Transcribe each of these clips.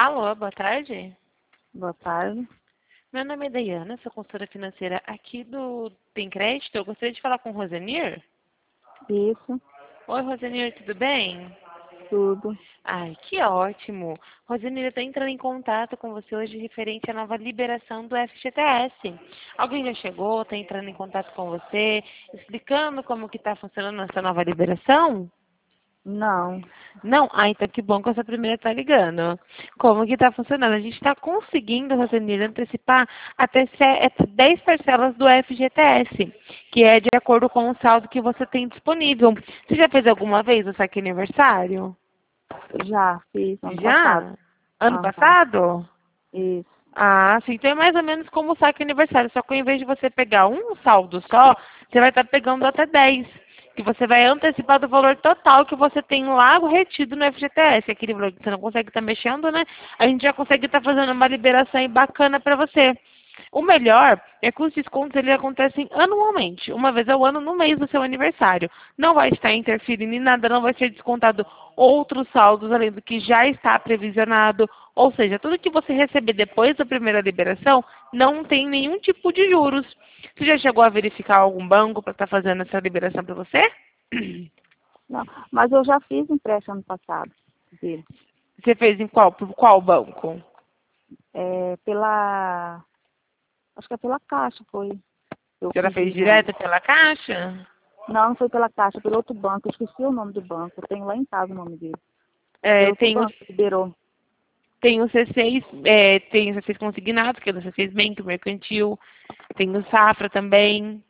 Alô, boa tarde. Boa tarde. Meu nome é Dayana, sou consultora financeira aqui do Tem Crédito. Eu gostaria de falar com o Rosenir. Isso, Oi, Rosenir, tudo bem? tudo. Ai, que ótimo. Rosenir, eu estou entrando em contato com você hoje referente à nova liberação do FGTS. Alguém já chegou, está entrando em contato com você, explicando como que está funcionando essa nova liberação? Não, Não? Ah, então que bom que essa primeira está ligando. Como que está funcionando? A gente está conseguindo, Rosenir, antecipar até 10 parcelas do FGTS, que é de acordo com o saldo que você tem disponível. Você já fez alguma vez o saque aniversário? já fiz ano passado. Já? Ano Aham, passado? isso. Ah, sim. Então é mais ou menos como o saque aniversário. Só que ao invés de você pegar um saldo só, você vai estar pegando até 10. Que você vai antecipar do valor total que você tem lá retido no FGTS. Aquele valor que você não consegue estar mexendo, né? A gente já consegue estar fazendo uma liberação aí bacana para você. O melhor é que os descontos eles acontecem anualmente, uma vez ao ano, no mês do seu aniversário. Não vai estar interferindo em nada, não vai ser descontado outros saldos além do que já está previsionado. Ou seja, tudo que você receber depois da primeira liberação não tem nenhum tipo de juros. Você já chegou a verificar algum banco para estar fazendo essa liberação para você? Não, mas eu já fiz empréstimo ano passado dele. Você fez em por qual banco? Acho que é pela Caixa, foi. Eu Você já fiz fez ele antes. direto pela Caixa? Não, não foi pela Caixa, pelo outro banco. Eu esqueci o nome do banco. Eu tenho lá em casa o nome dele. Foi É, outro banco que liberou. tem o C6, tem o C6 consignado, que é do C6 Bank, mercantil. Tem o Safra também.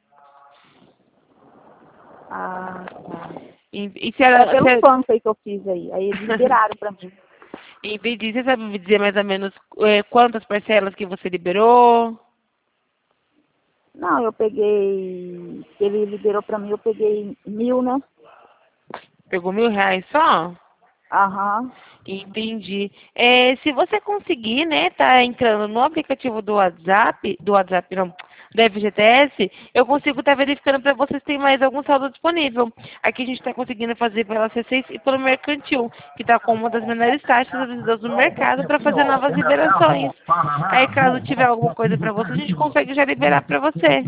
Ah, tá. E se É ela, pelo banco aí que eu fiz aí. Aí eles liberaram pra mim. em vez disso, você sabe me dizer mais ou menos quantas parcelas que você liberou? Não, eu peguei. Ele liberou pra mim, eu peguei 1.000, né? Pegou R$ 1.000 só? Aham. Entendi. Se você conseguir, né, tá entrando no aplicativo do WhatsApp não, do FGTS, eu consigo estar verificando para vocês se tem mais algum saldo disponível. Aqui a gente está conseguindo fazer pela C6 e pelo mercantil, que está com uma das menores taxas do mercado para fazer novas liberações. Aí caso tiver alguma coisa para você, a gente consegue já liberar para você.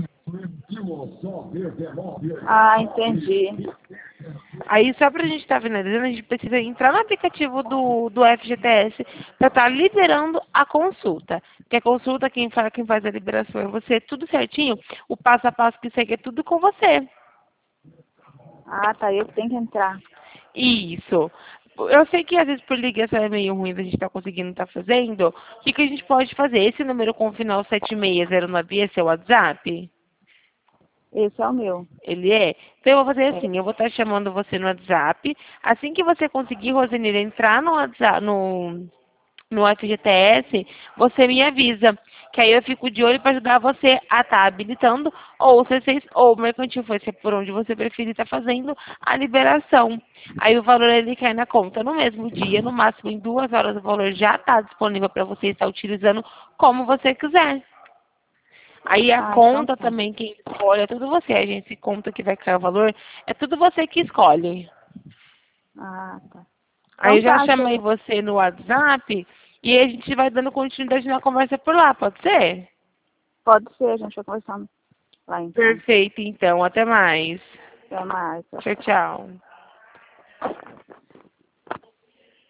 Ah, entendi. Aí, só para a gente estar finalizando, a gente precisa entrar no aplicativo do FGTS para estar liberando a consulta. Porque a consulta, quem faz a liberação é você, tudo certinho. O passo a passo que segue é tudo com você. Ah, tá. Eu que tenho que entrar. Isso. Eu sei que às vezes por ligação é meio ruim da gente estar conseguindo estar fazendo. O que a gente pode fazer? Esse número com o final 7609, esse é o WhatsApp? Esse é o meu. Ele é? Então eu vou fazer É. assim, eu vou estar chamando você no WhatsApp. Assim que você conseguir, Rosenir, entrar no WhatsApp, no FGTS, você me avisa. Que aí eu fico de olho para ajudar você a estar habilitando, ou o C6, ou o mercantil, foi por onde você preferir estar fazendo a liberação. Aí o valor ele cai na conta no mesmo dia, no máximo em 2 horas o valor já está disponível para você estar utilizando como você quiser. Aí a Ah, então conta tá. também, quem escolhe, é tudo você. A gente conta que vai cair o valor, é tudo você que escolhe. Ah, tá. Aí Então eu já tá, chamei você no WhatsApp e a gente vai dando continuidade na conversa por lá, pode ser? pode ser, a gente vai conversando lá então. Perfeito, então. Até mais. Até mais. Tchau, Tchau, tchau. tchau.